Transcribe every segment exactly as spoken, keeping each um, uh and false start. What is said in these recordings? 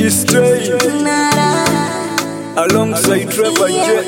G-Stay alongside Trevor J.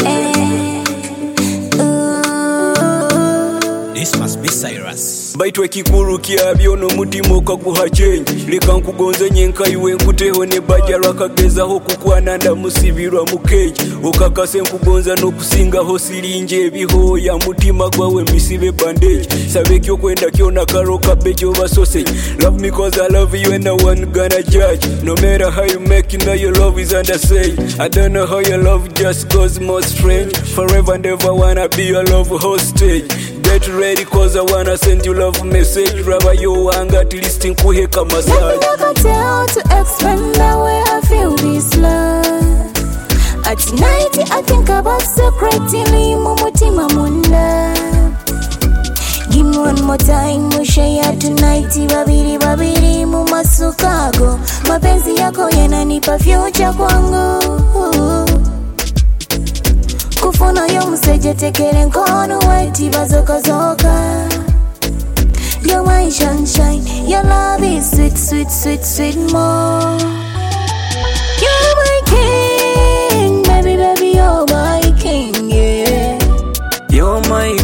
This must be Cyrus. Baitwe kikuru kyabyo no mutima okaguha change. Leka nkugonze nyenka iwe nkuteho ne bajara kagezaho kukwana ndamusibirwa mu cage. Okakase nkugonza no kusingaho sirinje ebihoya mutima gwawe misibe bandage. Sabe kyo kwenda kyona karo kabejo ba sausage. Love me cause I love you and no one gonna judge. No matter how you make it, know your love is undersage. I don't know how your love just goes more strange. Forever and ever wanna be your love hostage. Get ready cause I wanna send you love message. Raba yo hanga at least nkuheka massage. Nothing I can tell to explain the way I feel this love. At night I think about secretly mumutima munda. Give me one more time we share tonight. Babiri babiri mumasukago. Mapenzi yako yananipa future kwangu. Kufuna yo mseje tekele nkono weti bazoka zoka. You're my sunshine, your love is sweet, sweet, sweet, sweet more. You're my king, baby, baby, you're my king, yeah. You're my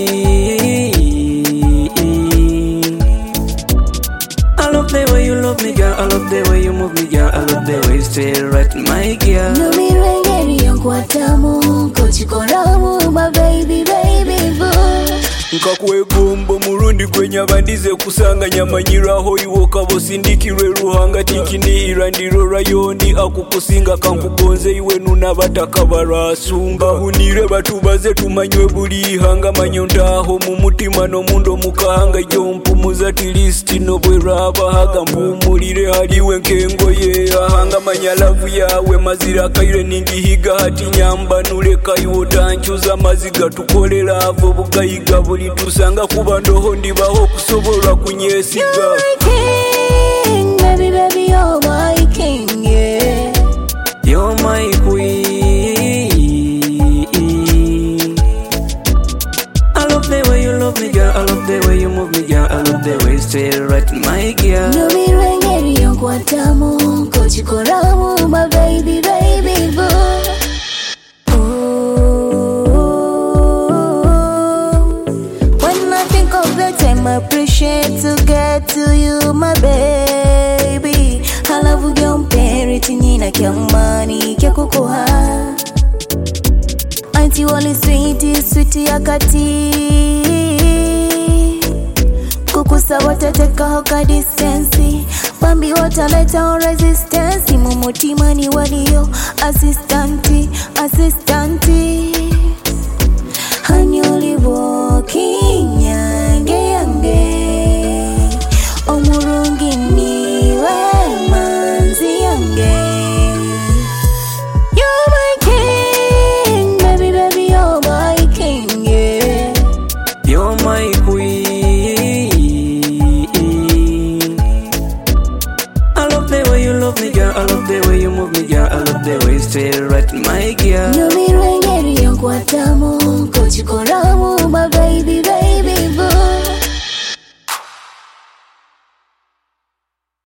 queen. I love the way you love me, girl. I love the way you move me, girl. I love the way you stay right, my girl. No me reggae, young kwatamu, kochikoramu, my baby, baby, boo. Nkakwe gombo murundi kwenye bandize kusanga nyamanyiraho iwoka bosindikirwe ruhanga tikinihira ndiro rayoni akukusinga kankugonze iwe nuna bataka barasunga hunire batubaze tumanywe buli hanga manyontaho mu mutima no mundo mukahanga jompu muzati list no bweraba haga mpumulire haliwe nkengo ye ahanga manyalavu yawe mazira kaire ningihiga hati nyamba nuleka iwo tanchuza maziga tukolera avo bugayiga tusanga kuba ndoho ndibaho kusobola kunyesiga. You're my king, baby, baby, you're my king, yeah. You're my queen. I love the way you love me, girl. I love the way you move me, girl. I love the way you stay right, my girl. No me reggae, young kwatamu, kochikoramu, my baby, baby, boo. I appreciate to get to you, my baby. I love you, young parent, nina kiamani, kia kukuha. Auntie wali sweetie, sweetie yakati. Kukusa watateka hoka distance. Bambi wataleta resistance. Mumutima ni waliyo assistanti, assistanti. Hanyuli walking yange yange. Omurungi niwe manzi yange. You're my king, baby, baby, you're my king, yeah. You're my queen. I love the way you love me, girl. I love the way you move me, girl. I love the way you stay right, my girl. No me reggae, young kwatamu, kochikoramu, my baby, baby.